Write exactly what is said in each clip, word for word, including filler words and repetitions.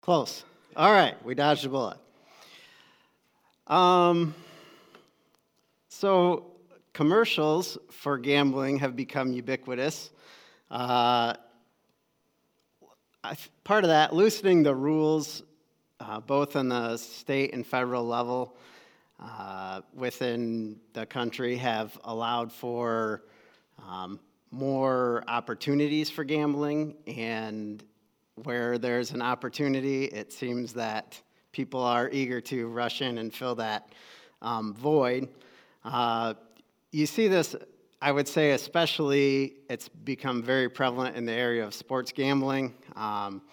Close. All right, we dodged a bullet. Um, so commercials for gambling have become ubiquitous. Uh, I, part of that, loosening the rules, uh, both on the state and federal level uh, within the country, have allowed for um, more opportunities for gambling, and where there's an opportunity, it seems that people are eager to rush in and fill that um, void. Uh, you see this, I would say especially, it's become very prevalent in the area of sports gambling. Um,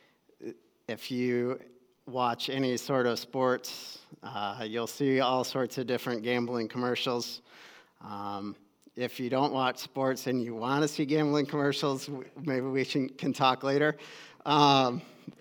if you watch any sort of sports, uh, you'll see all sorts of different gambling commercials. Um, if you don't watch sports and you want to see gambling commercials, maybe we can, can talk later. Um,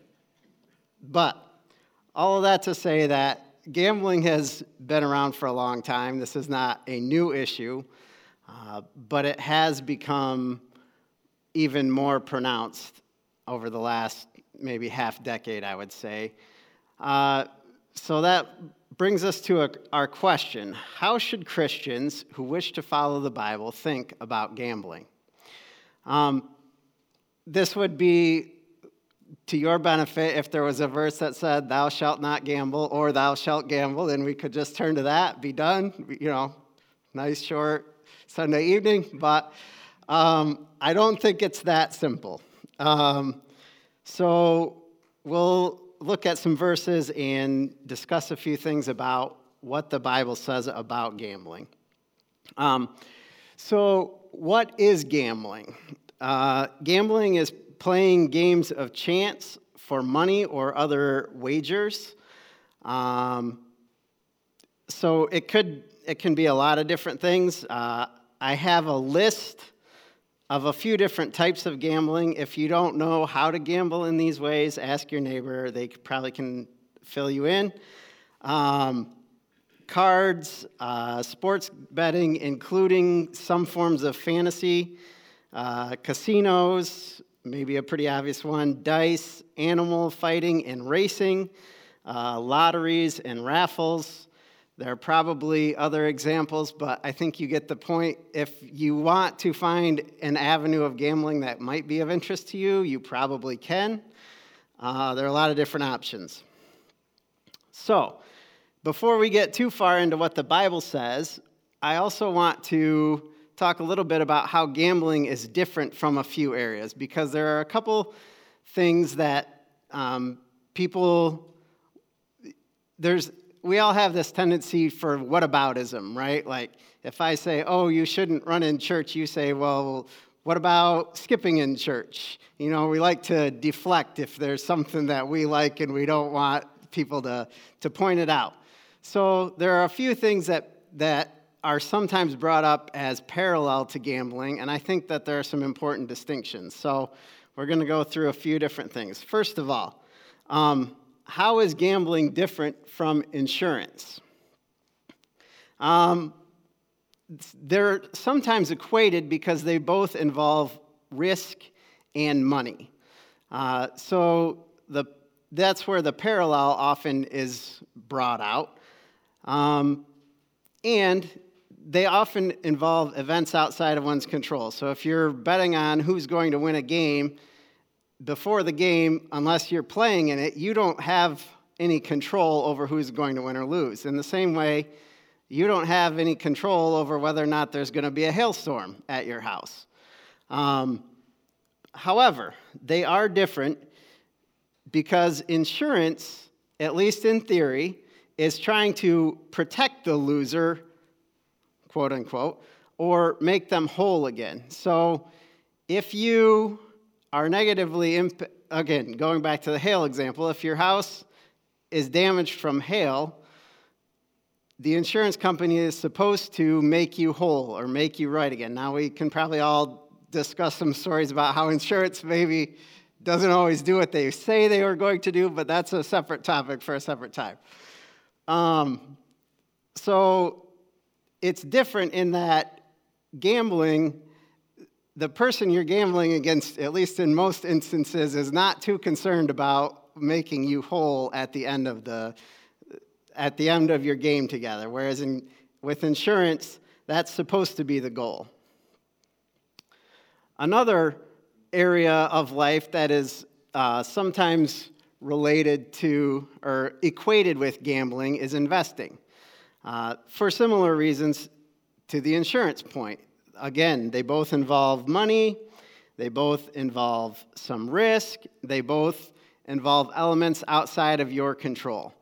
but all of that to say that gambling has been around for a long time. This is not a new issue, uh, but it has become even more pronounced over the last maybe half decade, I would say. Uh, so that brings us to a, our question. How should Christians who wish to follow the Bible think about gambling? Um, this would be to your benefit if there was a verse that said, thou shalt not gamble, or thou shalt gamble, then we could just turn to that, be done. You know, nice short Sunday evening, but um, I don't think it's that simple. Um, so we'll look at some verses and discuss a few things about what the Bible says about gambling. Um, so what is gambling? Uh, gambling is playing games of chance for money or other wagers. Um, so it could it can be a lot of different things. Uh, I have a list of a few different types of gambling. If you don't know how to gamble in these ways, ask your neighbor. They probably can fill you in. Um, cards, uh, sports betting, including some forms of fantasy, uh, casinos, maybe a pretty obvious one, dice, animal fighting and racing, uh, lotteries and raffles. There are probably other examples, but I think you get the point. If you want to find an avenue of gambling that might be of interest to you, you probably can. Uh, there are a lot of different options. So, before we get too far into what the Bible says, I also want to talk a little bit about how gambling is different from a few areas, because there are a couple things that um, people, there's, we all have this tendency for whataboutism, right? Like, if I say, oh, you shouldn't run in church, you say, well, what about skipping in church? You know, we like to deflect if there's something that we like and we don't want people to, to point it out. So there are a few things that, that are sometimes brought up as parallel to gambling, and I think that there are some important distinctions. So we're going to go through a few different things. First of all, um, how is gambling different from insurance? Um, they're sometimes equated because they both involve risk and money. Uh, so the that's where the parallel often is brought out. Um, and they often involve events outside of one's control. So if you're betting on who's going to win a game, before the game, unless you're playing in it, you don't have any control over who's going to win or lose. In the same way, you don't have any control over whether or not there's going to be a hailstorm at your house. Um, however, they are different because insurance, at least in theory, is trying to protect the loser, quote unquote, or make them whole again. So if you are negatively, imp- again, going back to the hail example, if your house is damaged from hail, the insurance company is supposed to make you whole or make you right again. Now, we can probably all discuss some stories about how insurance maybe doesn't always do what they say they were going to do, but that's a separate topic for a separate time. Um, so it's different in that gambling, the person you're gambling against, at least in most instances, is not too concerned about making you whole at the end of the at the end of your game together. Whereas in, with insurance, that's supposed to be the goal. Another area of life that is uh, sometimes related to or equated with gambling is investing. Uh, for similar reasons to the insurance point. Again, they both involve money, they both involve some risk, they both involve elements outside of your control.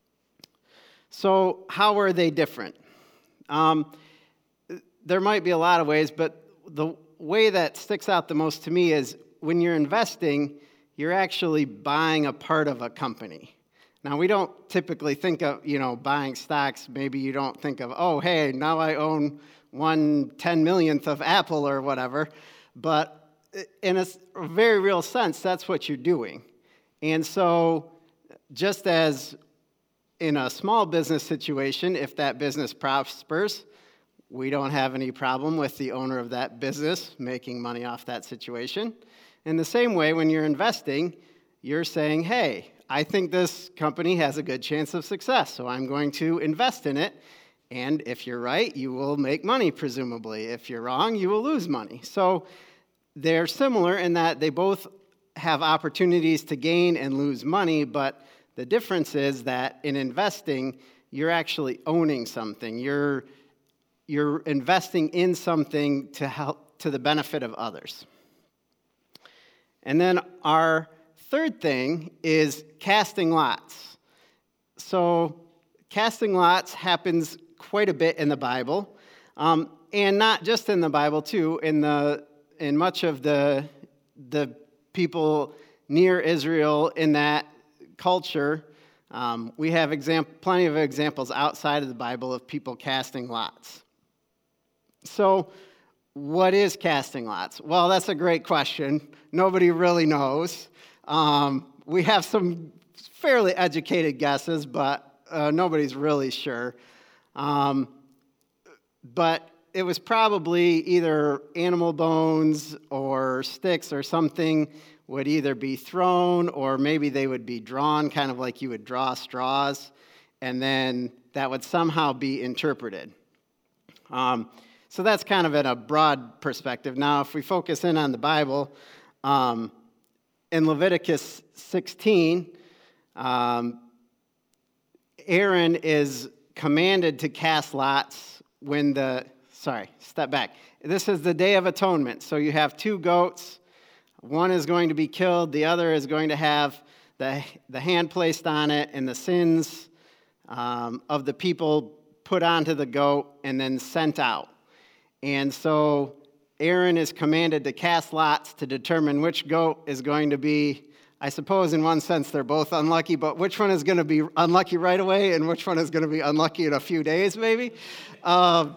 So how are they different? Um, there might be a lot of ways, but the way that sticks out the most to me is when you're investing, you're actually buying a part of a company. Now, we don't typically think of, you know, buying stocks. Maybe you don't think of, oh, hey, now I own one ten millionth of Apple or whatever. But in a very real sense, that's what you're doing. And so just as in a small business situation, if that business prospers, we don't have any problem with the owner of that business making money off that situation. In the same way, when you're investing, you're saying, hey, I think this company has a good chance of success, so I'm going to invest in it. And if you're right, you will make money, presumably. If you're wrong, you will lose money. So they're similar in that they both have opportunities to gain and lose money, but the difference is that in investing, you're actually owning something. You're, you're investing in something to help to the benefit of others. And then our third thing is casting lots. So casting lots happens quite a bit in the Bible, um, and not just in the Bible too. In the in much of the the people near Israel in that culture, um, we have exam- plenty of examples outside of the Bible of people casting lots. So, what is casting lots? Well, that's a great question. Nobody really knows. Um, we have some fairly educated guesses, but uh, nobody's really sure. Um, but it was probably either animal bones or sticks or something would either be thrown or maybe they would be drawn, kind of like you would draw straws, and then that would somehow be interpreted. Um, so that's kind of in a broad perspective. Now, if we focus in on the Bible, um, in Leviticus sixteen, um, Aaron is commanded to cast lots when the, sorry, step back. This is the Day of Atonement. So you have two goats. One is going to be killed. The other is going to have the, the hand placed on it and the sins um, of the people put onto the goat and then sent out. And so Aaron is commanded to cast lots to determine which goat is going to be, I suppose in one sense they're both unlucky, but which one is going to be unlucky right away and which one is going to be unlucky in a few days maybe. Um,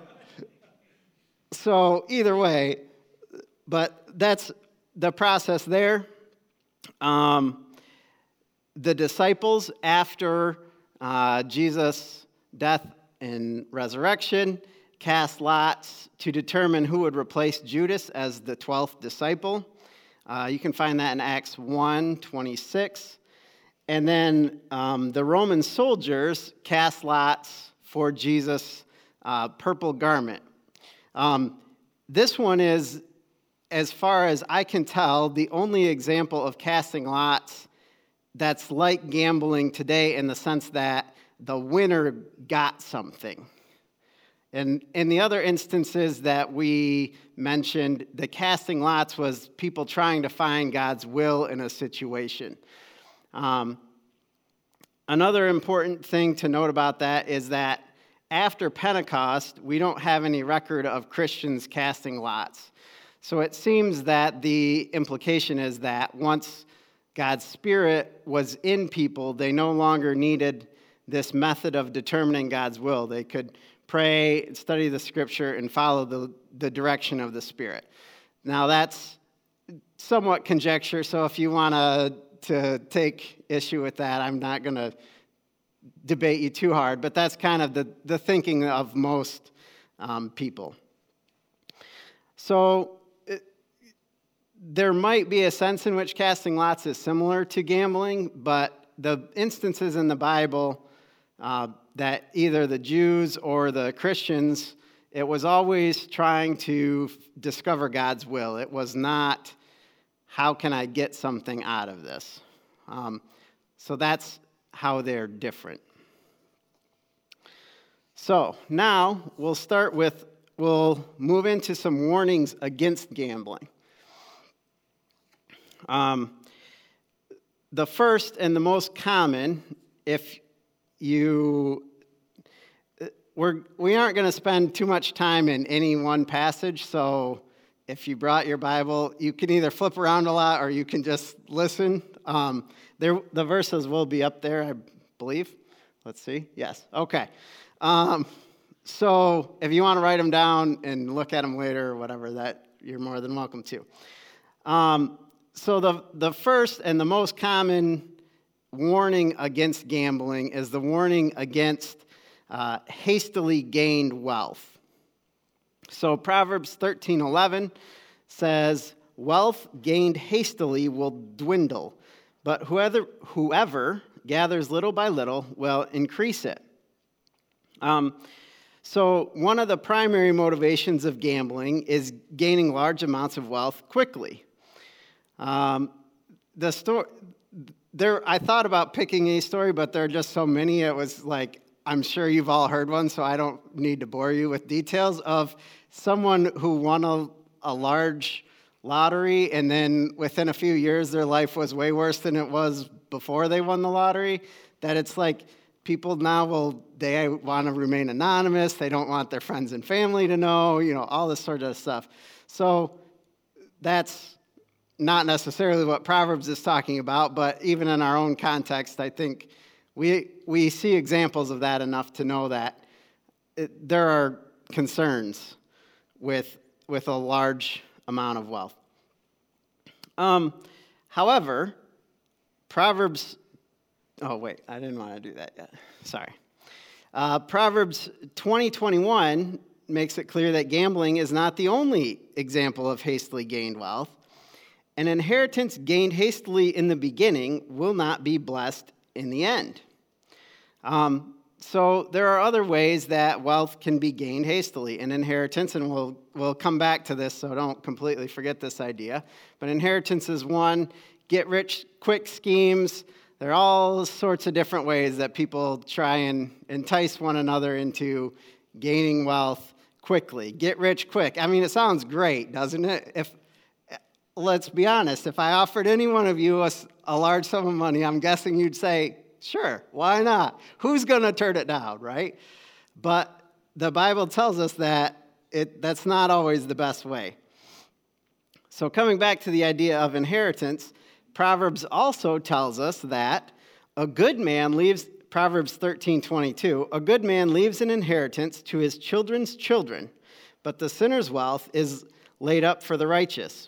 so either way, but that's the process there. Um, the disciples, after uh, Jesus' death and resurrection, cast lots to determine who would replace Judas as the twelfth disciple. Uh, you can find that in Acts one twenty-six. And then um, the Roman soldiers cast lots for Jesus' uh, purple garment. Um, this one is, as far as I can tell, the only example of casting lots that's like gambling today in the sense that the winner got something. And in the other instances that we mentioned, the casting lots was people trying to find God's will in a situation. Um, another important thing to note about that is that after Pentecost, we don't have any record of Christians casting lots. So it seems that the implication is that once God's Spirit was in people, they no longer needed this method of determining God's will. They could pray, study the Scripture, and follow the, the direction of the Spirit. Now, that's somewhat conjecture, so if you want to to take issue with that, I'm not going to debate you too hard, but that's kind of the, the thinking of most um, people. So, it, there might be a sense in which casting lots is similar to gambling, but the instances in the Bible uh, that either the Jews or the Christians, it was always trying to discover God's will. It was not, how can I get something out of this? Um, so that's how they're different. So now we'll start with, we'll move into some warnings against gambling. Um, the first and the most common, if you, we're, we aren't going to spend too much time in any one passage, so if you brought your Bible, you can either flip around a lot or you can just listen. Um, there, the verses will be up there, I believe. Let's see. Yes. Okay. Um, so if you want to write them down and look at them later or whatever, that you're more than welcome to. Um, so the, the first and the most common warning against gambling is the warning against uh, hastily gained wealth. So Proverbs thirteen eleven says, "Wealth gained hastily will dwindle, but whoever, whoever gathers little by little will increase it." Um, so one of the primary motivations of gambling is gaining large amounts of wealth quickly. Um, the story, there, I thought about picking a story, but there are just so many. It was like, I'm sure you've all heard one, so I don't need to bore you with details of someone who won a, a large lottery, and then within a few years, their life was way worse than it was before they won the lottery. That it's like people now will, they want to remain anonymous. They don't want their friends and family to know, you know, all this sort of stuff. So that's not necessarily what Proverbs is talking about, but even in our own context, I think we we see examples of that enough to know that it, there are concerns with with a large amount of wealth. Um, however, Proverbs, oh wait, I didn't want to do that yet. Sorry. Uh, Proverbs twenty twenty-one makes it clear that gambling is not the only example of hastily gained wealth. An inheritance gained hastily in the beginning will not be blessed in the end. Um, so there are other ways that wealth can be gained hastily. An inheritance, and we'll we'll come back to this, so don't completely forget this idea. But inheritance is one. Get-rich-quick schemes. There are all sorts of different ways that people try and entice one another into gaining wealth quickly. Get rich quick. I mean, it sounds great, doesn't it? If let's be honest, if I offered any one of you a, a large sum of money, I'm guessing you'd say, sure, why not? Who's going to turn it down, right? But the Bible tells us that it, that's not always the best way. So coming back to the idea of inheritance, Proverbs also tells us that a good man leaves, Proverbs thirteen twenty-two, a good man leaves an inheritance to his children's children, but the sinner's wealth is laid up for the righteous.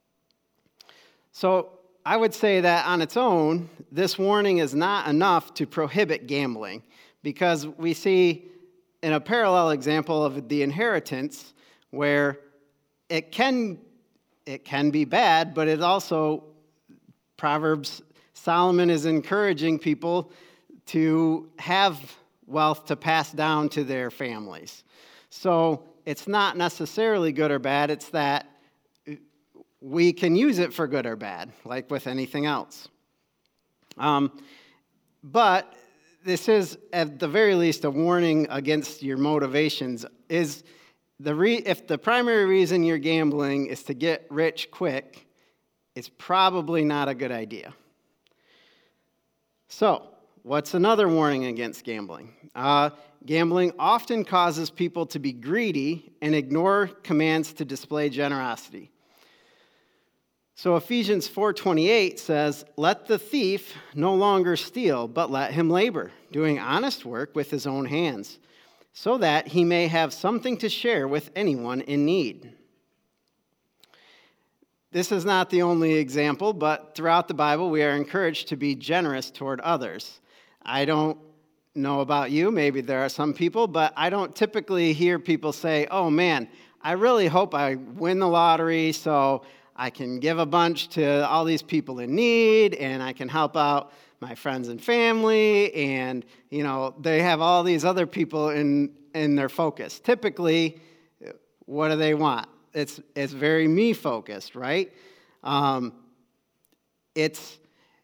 So I would say that on its own, this warning is not enough to prohibit gambling, because we see in a parallel example of the inheritance where it can it can be bad, but it also, Proverbs, Solomon is encouraging people to have wealth to pass down to their families. So it's not necessarily good or bad, it's that we can use it for good or bad, like with anything else. Um, but this is, at the very least, a warning against your motivations. Is the re- if the primary reason you're gambling is to get rich quick, it's probably not a good idea. So, what's another warning against gambling? Uh, gambling often causes people to be greedy and ignore commands to display generosity. So Ephesians four twenty-eight says, "Let the thief no longer steal, but let him labor, doing honest work with his own hands, so that he may have something to share with anyone in need." This is not the only example, but throughout the Bible, we are encouraged to be generous toward others. I don't know about you, maybe there are some people, but I don't typically hear people say, "Oh man, I really hope I win the lottery, so I can give a bunch to all these people in need, and I can help out my friends and family, and, you know, they have all these other people in, in their focus. Typically, what do they want? It's, it's very me-focused, right? Um, it's,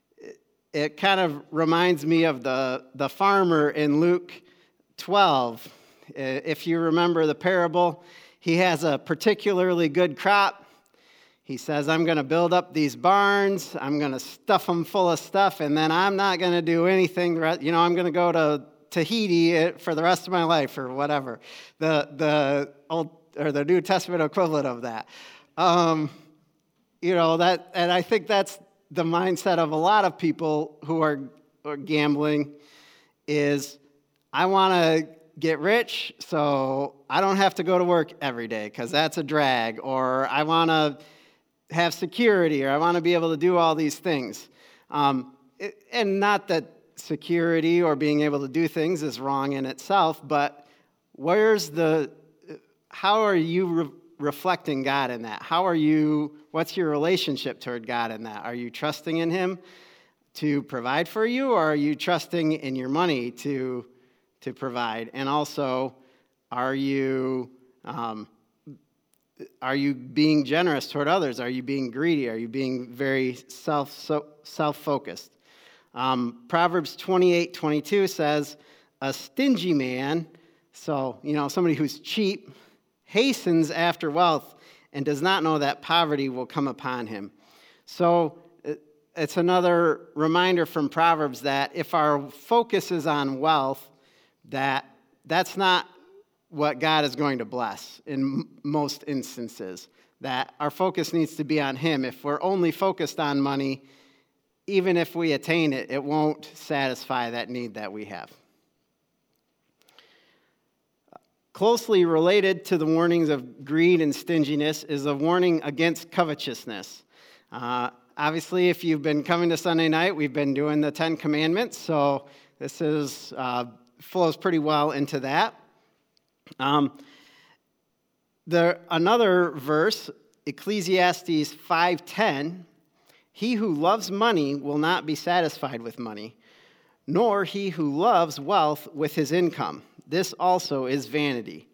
it kind of reminds me of the, the farmer in Luke twelve. If you remember the parable, he has a particularly good crop. He says, I'm going to build up these barns, I'm going to stuff them full of stuff, and then I'm not going to do anything, you know, I'm going to go to Tahiti for the rest of my life or whatever, the the old or the New Testament equivalent of that. Um, you know, that, and I think that's the mindset of a lot of people who are, are gambling is, I want to get rich so I don't have to go to work every day because that's a drag, or I want to have security, or I want to be able to do all these things. Um, it, and not that security or being able to do things is wrong in itself, but where's the, how are you re- reflecting God in that? How are you, what's your relationship toward God in that? Are you trusting in Him to provide for you, or are you trusting in your money to, to provide? And also, are you, um, Are you being generous toward others? Are you being greedy? Are you being very self so, self-focused? Um, Proverbs twenty-eight twenty-two says, a stingy man, so, you know, somebody who's cheap, hastens after wealth and does not know that poverty will come upon him. So it's another reminder from Proverbs that if our focus is on wealth, that that's not what God is going to bless in m- most instances, that our focus needs to be on Him. If we're only focused on money, even if we attain it, it won't satisfy that need that we have. Closely related to the warnings of greed and stinginess is a warning against covetousness. Uh, obviously, if you've been coming to Sunday night, we've been doing the Ten Commandments, so this is uh, flows pretty well into that. Um, the, another verse, Ecclesiastes five ten, he who loves money will not be satisfied with money, nor he who loves wealth with his income. This also is vanity.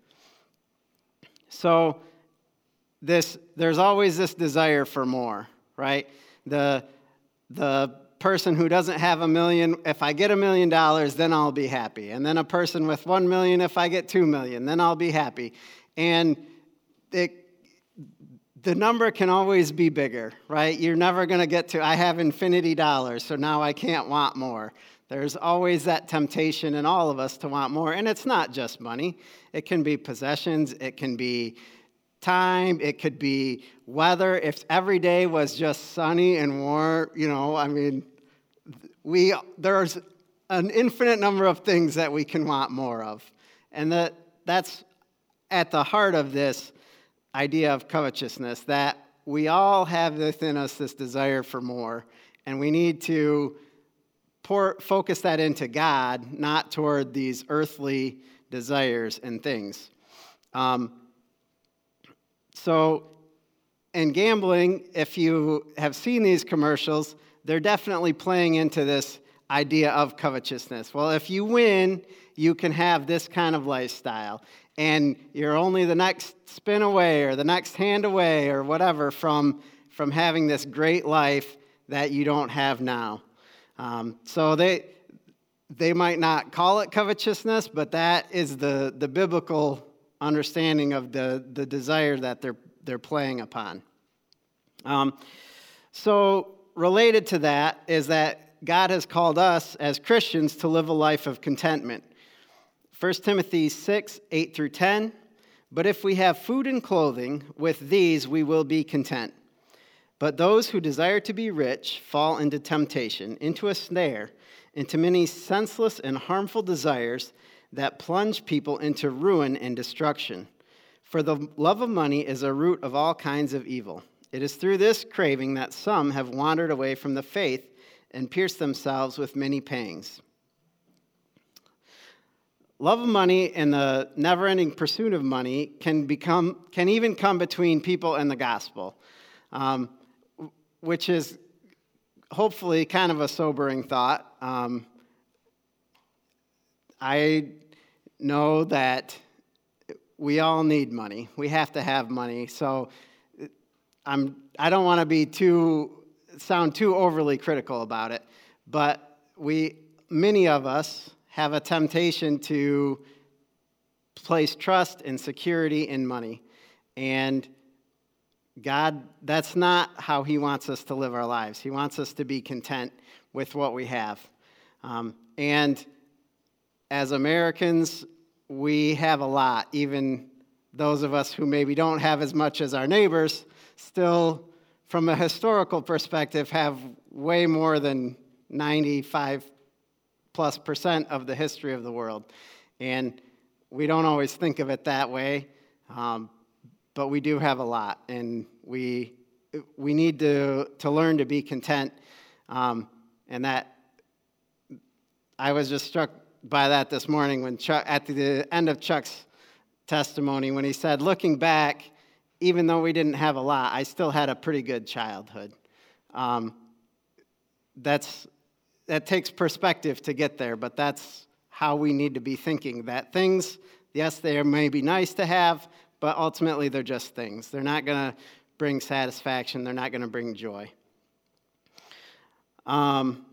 So this, there's always this desire for more, right? The, the person who doesn't have a million, if I get a million dollars, then I'll be happy. And then a person with one million, if I get two million, then I'll be happy. And it, the number can always be bigger, right? You're never going to get to, I have infinity dollars, so now I can't want more. There's always that temptation in all of us to want more. And it's not just money. It can be possessions. It can be time, it could be weather. If every day was just sunny and warm, you know, I mean, we there's an infinite number of things that we can want more of. And that that's at the heart of this idea of covetousness, that we all have within us this desire for more, and we need to pour, focus that into God, not toward these earthly desires and things. Um, So, in gambling, if you have seen these commercials, they're definitely playing into this idea of covetousness. Well, if you win, you can have this kind of lifestyle, and you're only the next spin away or the next hand away or whatever from, from having this great life that you don't have now. Um, so they they might not call it covetousness, but that is the, the biblical understanding of the, the desire that they're they're playing upon. Um, so related to that is that God has called us as Christians to live a life of contentment. First Timothy six, eight through ten, but if we have food and clothing, with these we will be content. But those who desire to be rich fall into temptation, into a snare, into many senseless and harmful desires that plunge people into ruin and destruction. For the love of money is a root of all kinds of evil. It is through this craving that some have wandered away from the faith and pierced themselves with many pangs. Love of money and the never-ending pursuit of money can become can even come between people and the gospel. Um, which is hopefully kind of a sobering thought. Um, I know that we all need money. We have to have money. So I'm, I don't want to be too, sound too overly critical about it, but we, many of us have a temptation to place trust and security in money. And God, that's not how he wants us to live our lives. He wants us to be content with what we have. Um, and as Americans, we have a lot. Even those of us who maybe don't have as much as our neighbors, still, from a historical perspective, have way more than ninety-five plus percent of the history of the world. And we don't always think of it that way. Um, But we do have a lot, and we we need to, to learn to be content. Um, and that, I was just struck by that this morning when Chuck, at the end of Chuck's testimony, when he said, looking back, even though we didn't have a lot, I still had a pretty good childhood. Um, that's that takes perspective to get there, but that's how we need to be thinking, that things, yes, they may be nice to have, but ultimately, they're just things. They're not going to bring satisfaction. They're not going to bring joy. Um,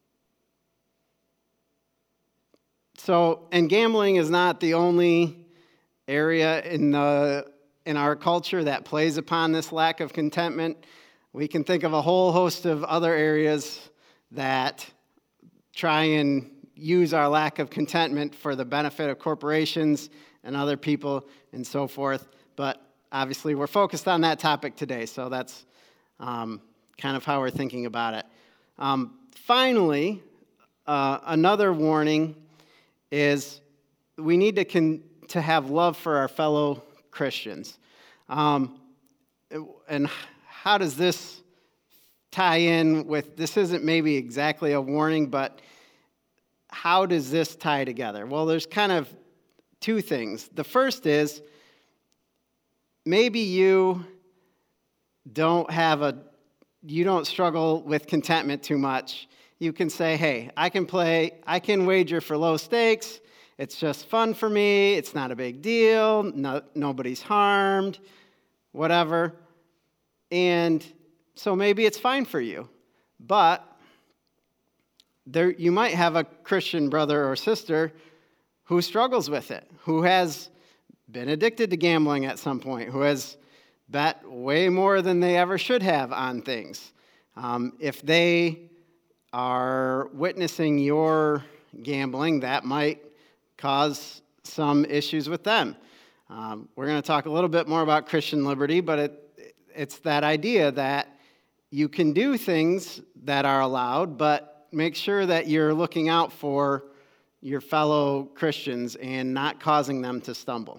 so, and gambling is not the only area in the in our culture that plays upon this lack of contentment. We can think of a whole host of other areas that try and use our lack of contentment for the benefit of corporations and other people and so forth. But obviously we're focused on that topic today, so that's um, kind of how we're thinking about it. Um, finally, uh, another warning is we need to con- to have love for our fellow Christians. Um, and how does this tie in with, this isn't maybe exactly a warning, but how does this tie together? Well, there's kind of two things. The first is, maybe you don't have a, you don't struggle with contentment too much. You can say, hey, I can play, I can wager for low stakes. It's just fun for me. It's not a big deal. No, nobody's harmed, whatever. And so maybe it's fine for you. But there, you might have a Christian brother or sister who struggles with it, who has been addicted to gambling at some point, who has bet way more than they ever should have on things. Um, if they are witnessing your gambling, that might cause some issues with them. Um, we're going to talk a little bit more about Christian liberty, but it, it's that idea that you can do things that are allowed, but make sure that you're looking out for your fellow Christians and not causing them to stumble.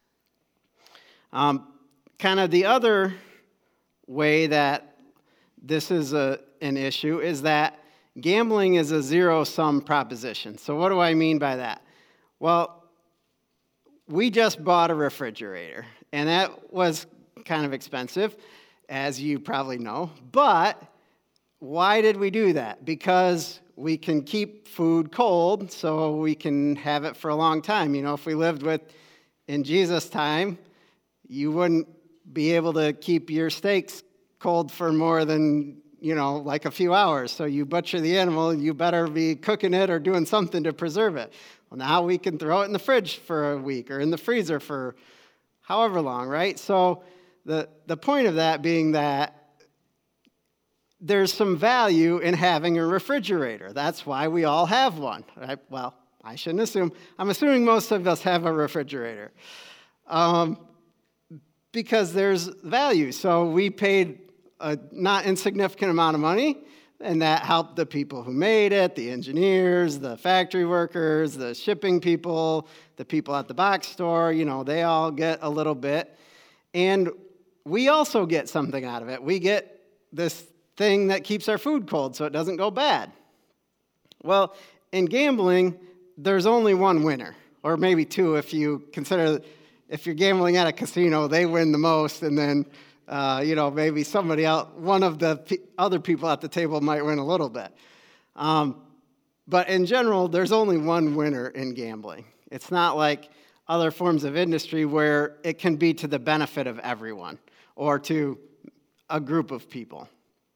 Um, kind of the other way that this is a, an issue is that gambling is a zero-sum proposition. So what do I mean by that? Well, we just bought a refrigerator, and that was kind of expensive, as you probably know. But why did we do that? Because we can keep food cold so we can have it for a long time. You know, if we lived with, in Jesus' time, you wouldn't be able to keep your steaks cold for more than, you know, like a few hours. So you butcher the animal, you better be cooking it or doing something to preserve it. Well, now we can throw it in the fridge for a week or in the freezer for however long, right? So the, the point of that being that there's some value in having a refrigerator. That's why we all have one, right? Well, I shouldn't assume. I'm assuming most of us have a refrigerator. Um, because there's value. So we paid a not insignificant amount of money, and that helped the people who made it, the engineers, the factory workers, the shipping people, the people at the box store, you know, they all get a little bit. And we also get something out of it. We get this thing that keeps our food cold so it doesn't go bad. Well, in gambling, there's only one winner, or maybe two if you consider, if you're gambling at a casino, they win the most, and then Uh, you know, maybe somebody else, one of the p- other people at the table might win a little bit. Um, but in general, there's only one winner in gambling. It's not like other forms of industry where it can be to the benefit of everyone or to a group of people.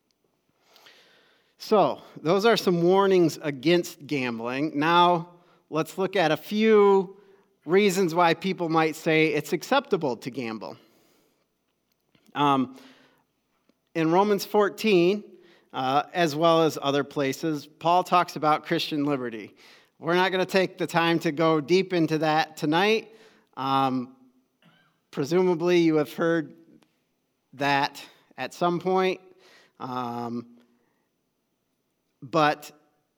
So, those are some warnings against gambling. Now, let's look at a few reasons why people might say it's acceptable to gamble. Um, in Romans fourteen, uh, as well as other places, Paul talks about Christian liberty. We're not going to take the time to go deep into that tonight. Um, presumably, you have heard that at some point. Um, but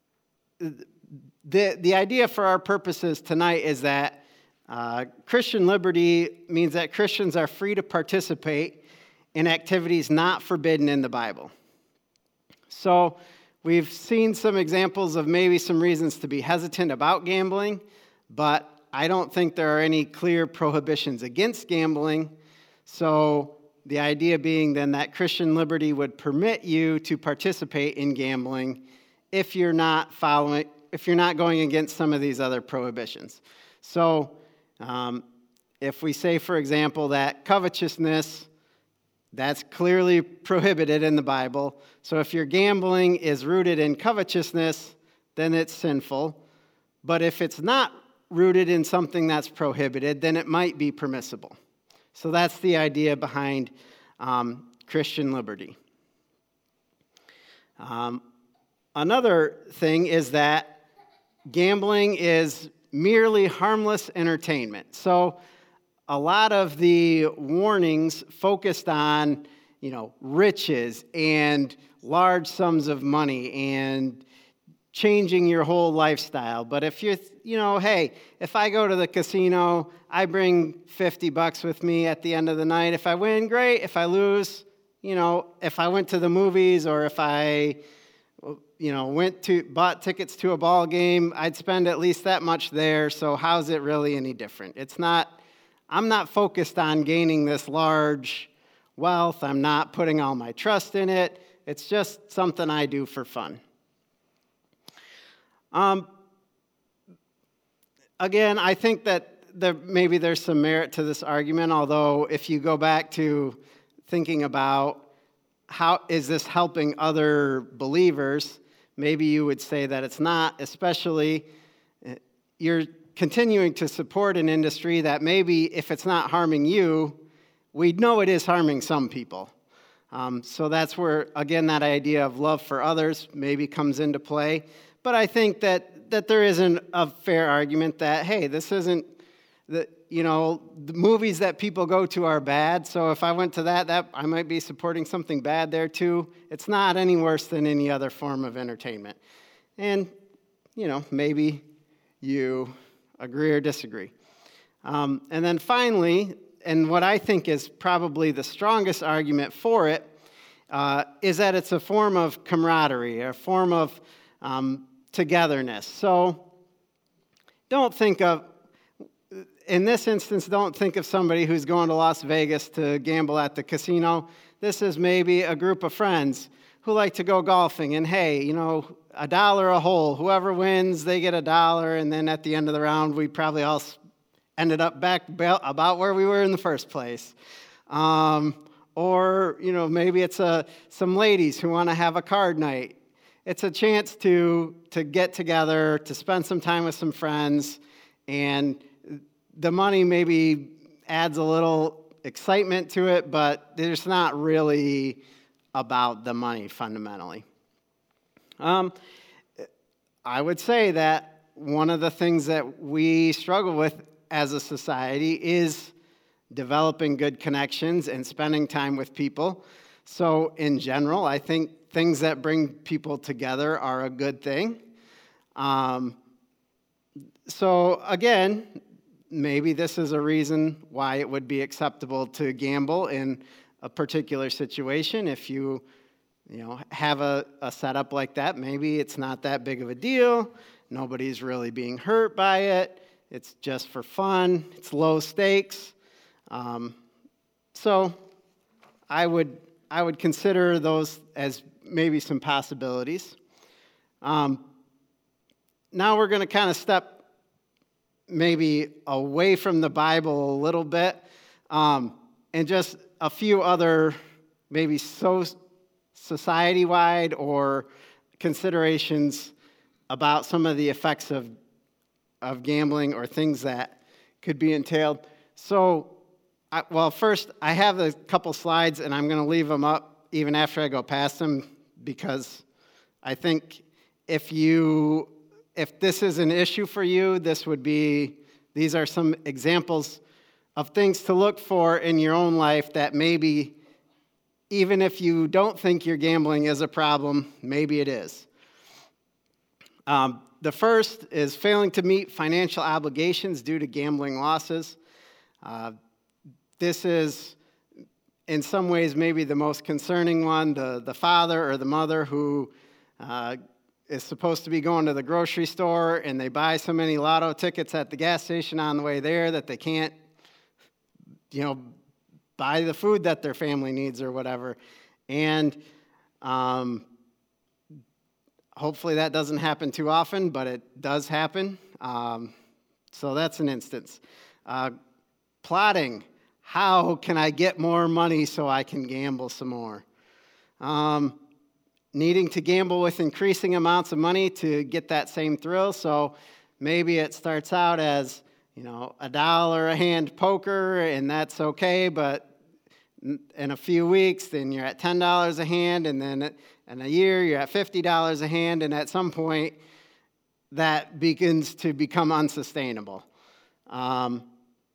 the, the idea for our purposes tonight is that uh, Christian liberty means that Christians are free to participate in activities not forbidden in the Bible. So we've seen some examples of maybe some reasons to be hesitant about gambling, but I don't think there are any clear prohibitions against gambling. So the idea being then that Christian liberty would permit you to participate in gambling if you're not following, if you're not going against some of these other prohibitions. So um, if we say, for example, that covetousness, that's clearly prohibited in the Bible. So if your gambling is rooted in covetousness, then it's sinful. But if it's not rooted in something that's prohibited, then it might be permissible. So that's the idea behind um, Christian liberty. Um, another thing is that gambling is merely harmless entertainment. So a lot of the warnings focused on, you know, riches and large sums of money and changing your whole lifestyle. But if you're, you know, hey, if I go to the casino, I bring fifty bucks with me at the end of the night. If I win, great. If I lose, you know, if I went to the movies or if I, you know, went to, bought tickets to a ball game, I'd spend at least that much there. So how's it really any different? It's not, I'm not focused on gaining this large wealth. I'm not putting all my trust in it. It's just something I do for fun. Um, again, I think that there, maybe there's some merit to this argument, although if you go back to thinking about how is this helping other believers, maybe you would say that it's not, especially you're continuing to support an industry that maybe if it's not harming you, we know it is harming some people. Um, so that's where, again, that idea of love for others maybe comes into play. But I think that, that there isn't a fair argument that, hey, this isn't, the, you know, the movies that people go to are bad, so if I went to that, that I might be supporting something bad there too. It's not any worse than any other form of entertainment. And, you know, maybe you agree or disagree. Um, and then finally, and what I think is probably the strongest argument for it, uh, is that it's a form of camaraderie, a form of um, togetherness. So don't think of, in this instance, don't think of somebody who's going to Las Vegas to gamble at the casino. This is maybe a group of friends who like to go golfing, and hey, you know, a dollar a hole. Whoever wins, they get a dollar, and then at the end of the round, we probably all ended up back about where we were in the first place. Um, or, you know, maybe it's a, some ladies who want to have a card night. It's a chance to, to get together, to spend some time with some friends, and the money maybe adds a little excitement to it, but it's not really about the money fundamentally. Um, I would say that one of the things that we struggle with as a society is developing good connections and spending time with people. So in general, I think things that bring people together are a good thing. Um, so again, maybe this is a reason why it would be acceptable to gamble in a particular situation. If you, you know, have a, a setup like that, maybe it's not that big of a deal. Nobody's really being hurt by it. It's just for fun. It's low stakes. Um, so I would I would consider those as maybe some possibilities. Um, now we're going to kind of step maybe away from the Bible a little bit, um, and just a few other maybe so society-wide or considerations about some of the effects of of gambling or things that could be entailed. So, I, well, first, I have a couple slides, and I'm going to leave them up even after I go past them, because I think if you, if this is an issue for you, this would be, these are some examples of things to look for in your own life that maybe, even if you don't think your gambling is a problem, maybe it is. Um, the first is failing to meet financial obligations due to gambling losses. Uh, this is, in some ways, maybe the most concerning one. The, the father or the mother who uh, is supposed to be going to the grocery store, and they buy so many lotto tickets at the gas station on the way there that they can't, you know, buy the food that their family needs or whatever. And um, hopefully that doesn't happen too often, but it does happen. Um, so that's an instance. Uh, plotting. How can I get more money so I can gamble some more? Um, needing to gamble with increasing amounts of money to get that same thrill. So maybe it starts out as, you know, a dollar a hand poker, and that's okay, but in a few weeks, then you're at ten dollars a hand, and then in a year, you're at fifty dollars a hand, and at some point, that begins to become unsustainable. Um,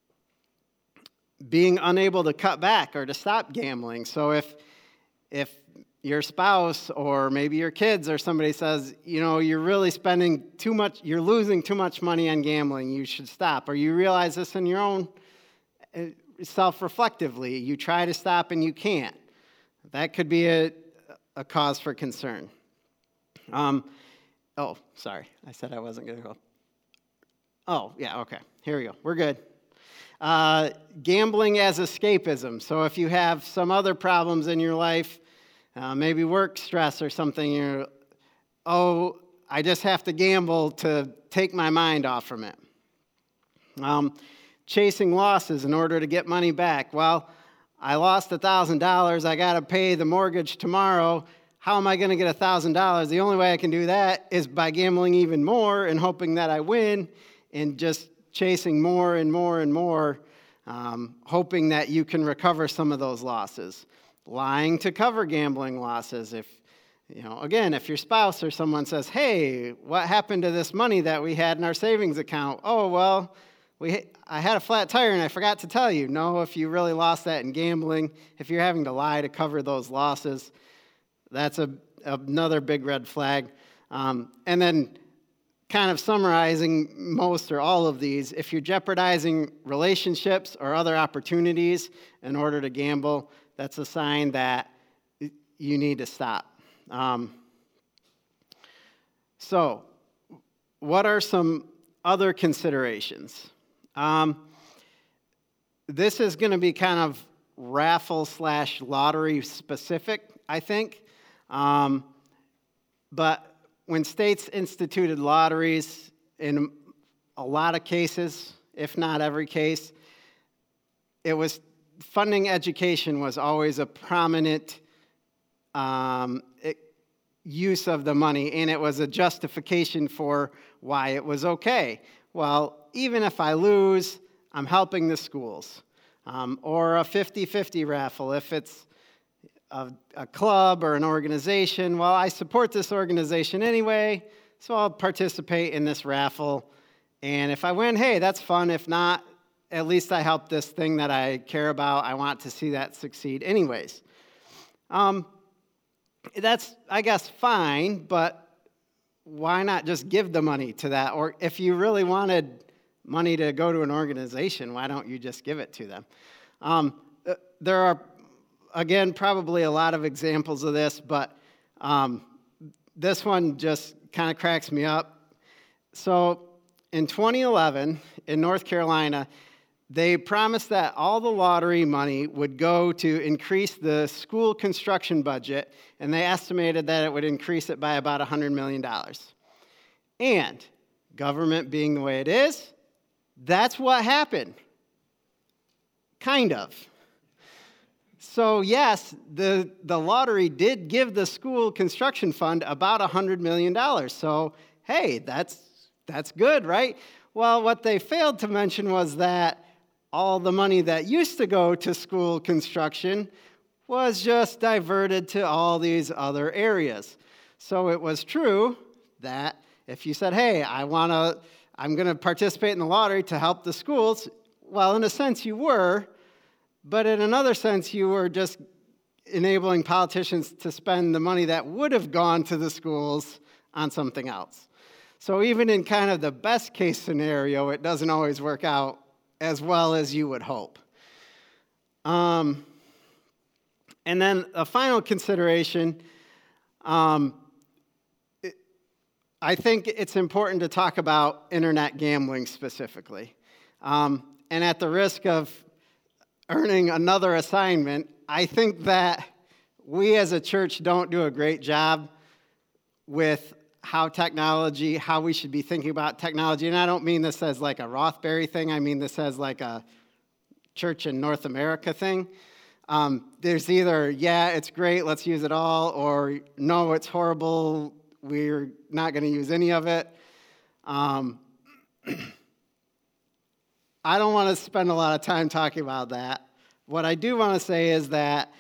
being unable to cut back or to stop gambling. So if if your spouse or maybe your kids or somebody says, you know, you're really spending too much, you're losing too much money on gambling, you should stop. Or you realize this in your own self-reflectively, you try to stop and you can't. That could be a, a cause for concern. Um, oh, sorry, I said I wasn't going to go. Oh, yeah, okay, here we go, we're good. Uh, gambling as escapism. So if you have some other problems in your life, uh, maybe work stress or something, you're, oh, I just have to gamble to take my mind off from it. Um, chasing losses in order to get money back. Well, I lost one thousand dollars. I got to pay the mortgage tomorrow. How am I going to get one thousand dollars? The only way I can do that is by gambling even more and hoping that I win, and just chasing more and more and more, um, hoping that you can recover some of those losses. Lying to cover gambling losses. If, you know, again, if your spouse or someone says, hey, what happened to this money that we had in our savings account? Oh, well, we I had a flat tire and I forgot to tell you. No, if you really lost that in gambling, if you're having to lie to cover those losses, that's a, another big red flag. Um, and then kind of summarizing most or all of these, if you're jeopardizing relationships or other opportunities in order to gamble, that's a sign that you need to stop. Um, so, what are some other considerations? Um, this is going to be kind of raffle slash lottery specific, I think. Um, but when states instituted lotteries, in a lot of cases, if not every case, it was funding education was always a prominent um, it, use of the money, and it was a justification for why it was okay. Well, even if I lose, I'm helping the schools. Um, or a fifty-fifty raffle, if it's a, a club or an organization, well, I support this organization anyway, so I'll participate in this raffle. And if I win, hey, that's fun. If not, at least I helped this thing that I care about. I want to see that succeed anyways. Um, that's, I guess, fine, but why not just give the money to that? Or if you really wanted money to go to an organization, why don't you just give it to them? Um, there are, again, probably a lot of examples of this, but um, this one just kind of cracks me up. So in twenty eleven, in North Carolina, they promised that all the lottery money would go to increase the school construction budget, and they estimated that it would increase it by about one hundred million dollars. And government being the way it is, that's what happened. Kind of. So yes, the, the lottery did give the school construction fund about one hundred million dollars. So, hey, that's, that's good, right? Well, what they failed to mention was that all the money that used to go to school construction was just diverted to all these other areas. So it was true that if you said, hey, I want to, I'm going to participate in the lottery to help the schools, well, in a sense you were, but in another sense you were just enabling politicians to spend the money that would have gone to the schools on something else. So even in kind of the best case scenario, it doesn't always work out as well as you would hope. Um, and then a final consideration, um, it, I think it's important to talk about internet gambling specifically. Um, and at the risk of earning another assignment, I think that we as a church don't do a great job with how technology, how we should be thinking about technology. And I don't mean this as like a Rothbury thing. I mean this as like a church in North America thing. Um, there's either, yeah, it's great, let's use it all, or no, it's horrible, we're not going to use any of it. Um, I don't want to spend a lot of time talking about that. What I do want to say is that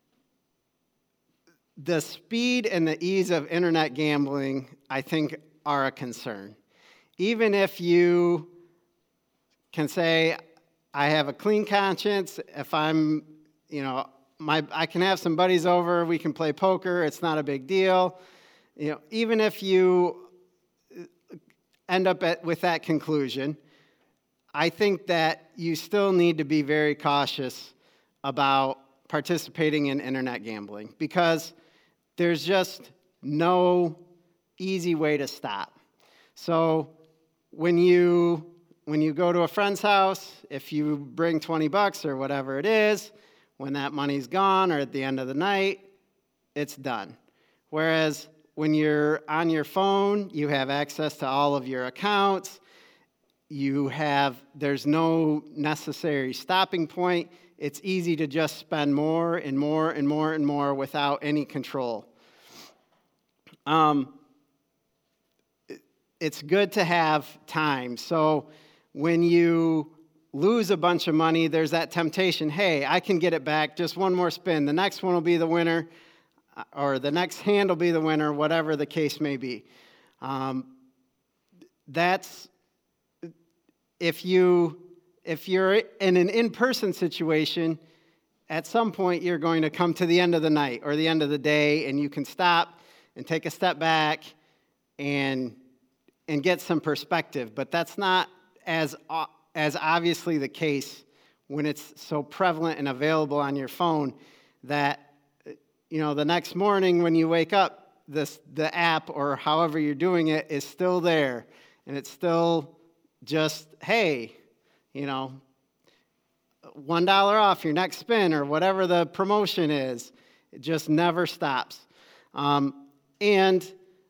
the speed and the ease of internet gambling, I think, are a concern. Even if you can say, I have a clean conscience, if I'm, you know, my, I can have some buddies over, we can play poker, it's not a big deal. You know, even if you end up at, with that conclusion, I think that you still need to be very cautious about participating in internet gambling because there's just no easy way to stop. So when you when you go to a friend's house, if you bring twenty bucks or whatever it is, when that money's gone or at the end of the night, it's done. Whereas when you're on your phone, you have access to all of your accounts. You have, there's no necessary stopping point. It's easy to just spend more and more and more and more without any control. Um, it's good to have time. So when you lose a bunch of money, there's that temptation, hey, I can get it back, just one more spin. The next one will be the winner, or the next hand will be the winner, whatever the case may be. Um, that's, if you, if you're in an in-person situation, at some point you're going to come to the end of the night or the end of the day, and you can stop and take a step back and and get some perspective. But that's not as as obviously the case when it's so prevalent and available on your phone that, you know, the next morning when you wake up, this the app or however you're doing it is still there, and it's still just, hey, you know, one dollar off your next spin or whatever the promotion is. It just never stops. Um, and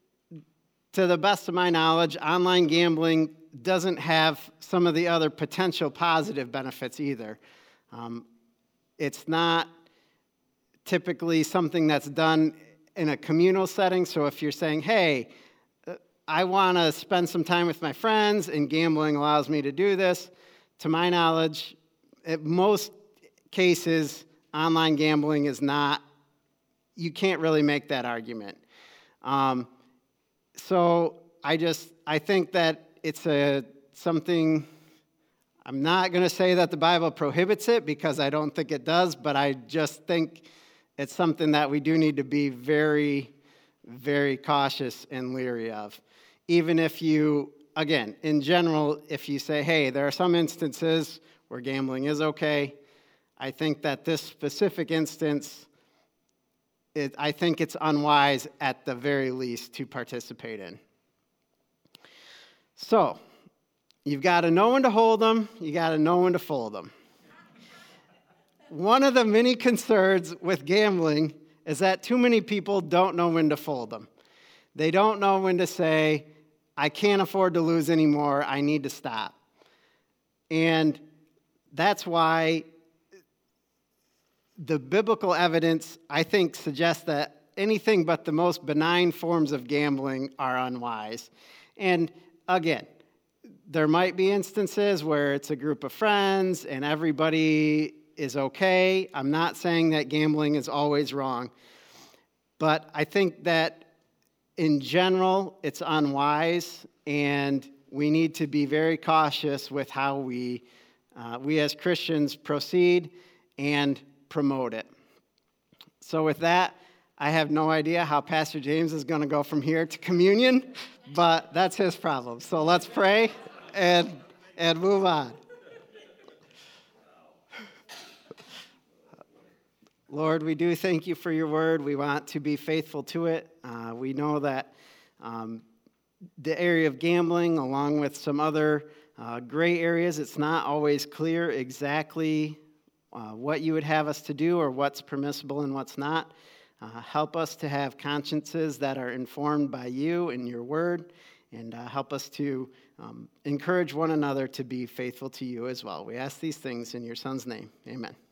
to the best of my knowledge, online gambling doesn't have some of the other potential positive benefits either. Um, it's not typically something that's done in a communal setting. So if you're saying, hey, I want to spend some time with my friends and gambling allows me to do this, to my knowledge, in most cases, online gambling is not, you can't really make that argument. Um, so I just, I think that it's a something, I'm not going to say that the Bible prohibits it because I don't think it does, but I just think it's something that we do need to be very, very cautious and leery of. Even if you, again, in general, if you say, hey, there are some instances where gambling is okay, I think that this specific instance, it, I think it's unwise at the very least to participate in. So, You've got to know when to hold them. You got to know when to fold them. One of the many concerns with gambling is that too many people don't know when to fold them. They don't know when to say, I can't afford to lose anymore. I need to stop. And that's why the biblical evidence, I think, suggests that anything but the most benign forms of gambling are unwise. And again, there might be instances where it's a group of friends and everybody is okay. I'm not saying that gambling is always wrong. But I think that in general, it's unwise, and we need to be very cautious with how we, uh, we as Christians proceed and promote it. So with that, I have no idea how Pastor James is going to go from here to communion, but that's his problem. So let's pray and and move on. Lord, we do thank you for your word. We want to be faithful to it. Uh, we know that um, the area of gambling, along with some other uh, gray areas, it's not always clear exactly uh, what you would have us to do or what's permissible and what's not. Uh, help us to have consciences that are informed by you and your word, and uh, help us to um, encourage one another to be faithful to you as well. We ask these things in your Son's name. Amen.